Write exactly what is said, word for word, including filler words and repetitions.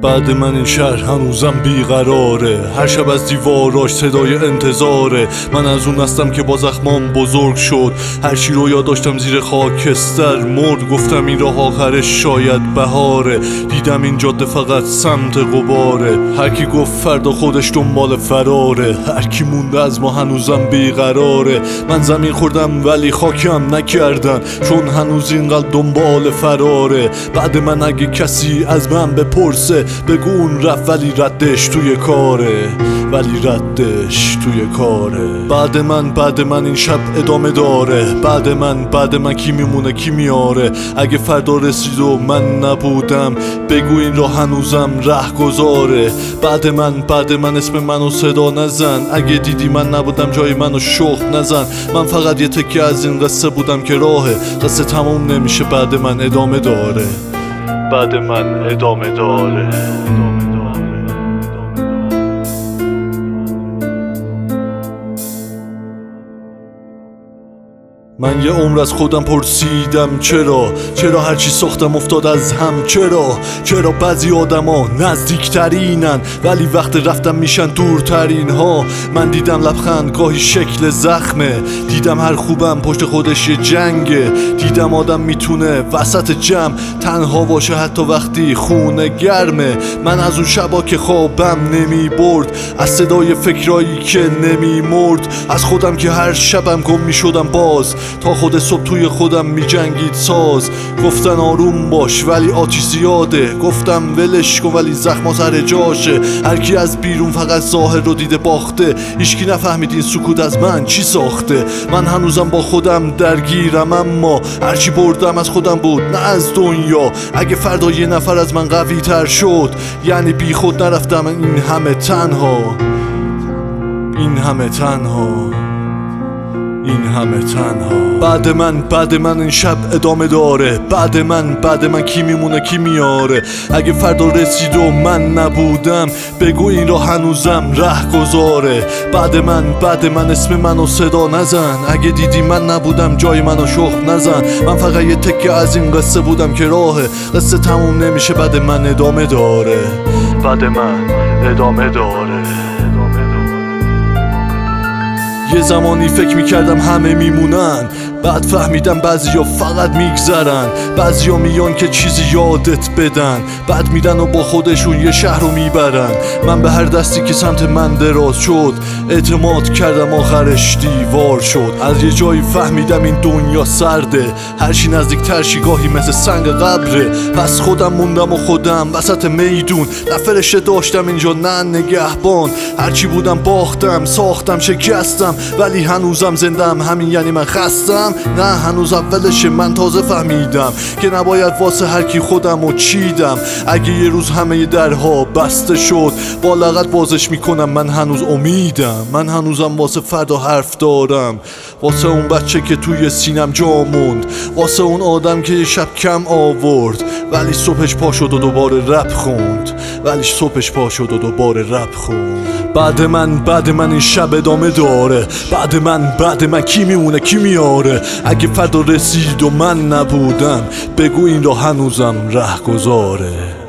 بعد من این شهر هنوزم بیقراره، هر شب از دیواراش صدای انتظاره. من از اون هستم که با زخمام بزرگ شد، هر چی رو یاد داشتم زیر خاکستر مرد. گفتم این راه آخرش شاید بهاره، دیدم این جاده فقط سمت غباره. هر کی گفت فردا خودش دنبال فراره، هر کی مونده از ما هنوزم بیقراره. من زمین خوردم ولی خاکم نکردن، چون هنوز اینقدر دنبال فراره. بعد من اگه کسی از من بپرسه، بگو اون رفت ولی ردش توی کاره، ولی ردش توی کاره. بعد من بعد من این شب ادامه داره، بعد من بعد من کی میمونه کی میاره. اگه فردا رسید و من نبودم، بگو این را هنوزم ره گذاره. بعد من بعد من اسم منو صدا نزن، اگه دیدی من نبودم جای منو شخ نزن. من فقط یه تکه از این قصه بودم که راهه، قصه تموم نمیشه، بعد من ادامه داره، بعد من ادامه داره. من یه عمر از خودم پرسیدم چرا، چرا هرچی ساختم افتاد از هم، چرا چرا بعضی آدما نزدیکترینن ولی وقت رفتم میشن دورترین ها. من دیدم لبخند گاهی شکل زخمه، دیدم هر خوبم پشت خودش یه جنگه. دیدم آدم میتونه وسط جمع تنها باشه حتی وقتی خونه گرمه. من از اون شبا که خوابم نمی برد، از صدای فکرایی که نمی مرد، از خودم که هر شبم گم میشدم باز، تا خود صبح توی خودم می جنگید ساز. گفتن آروم باش ولی آتیش زیاده، گفتم ولش کن ولی زخم سر جاشه. هر کی از بیرون فقط ظاهر رو دیده باخته، هیچکی نفهمید این سکوت از من چی ساخته. من هنوزم با خودم درگیرم، اما هرچی بردم از خودم بود نه از دنیا. اگه فردا یه نفر از من قوی تر شد، یعنی بی خود نرفتم این همه تنها، این همه تنها، این همه تنها. بعد من بعد من این شب ادامه داره، بعد من بعد من کی میمونه کی میاره. اگه فردا رسید و من نبودم، بگو این را هنوزم ره گذاره. بعد من بعد من اسم منو صدا نزن، اگه دیدی من نبودم جای منو شخ نزن. من فقط یه تکه از این قصه بودم که راهه، قصه تموم نمیشه، بعد من ادامه داره، بعد من ادامه داره. یه زمانی فکر میکردم همه میمونن، بعد فهمیدم بعضیا فقط میگذرن. بعضیا میان که چیزی یادت بدن، بعد میدن و با خودشون یه شهر رو میبرن. من به هر دستی که سمت من دراز شد اعتماد کردم، آخرش دیوار شد. از یه جایی فهمیدم این دنیا سرده، هرچی نزدیک ترشی گاهی مثل سنگ قبره. پس خودم موندم و خودم وسط میدون، نه فرشته داشتم اینجا نه نگهبان. هرچی بودم باختم ساختم شکستم، ولی هنوزم زندم، همین یعنی من خستم؟ نه هنوز اولشه، من تازه فهمیدم که نباید واسه هر کی خودم رو چیدم. اگه یه روز همه درها بسته شد، با لغت بازش میکنم، من هنوز امیدم. من هنوزم واسه فردا حرف دارم، واسه اون بچه که توی سینم جا موند، واسه اون آدم که یه شب کم آورد ولی صبحش پا شد و دوباره رپ خوند، ولی صبحش پا شد و دوباره رپ خوند. بعد من بعد من این شب ادامه داره، بعد من بعد من کی میمونه کی میاره. اگه فردا رسید و من نبودم، بگو این را هنوزم ره گذاره.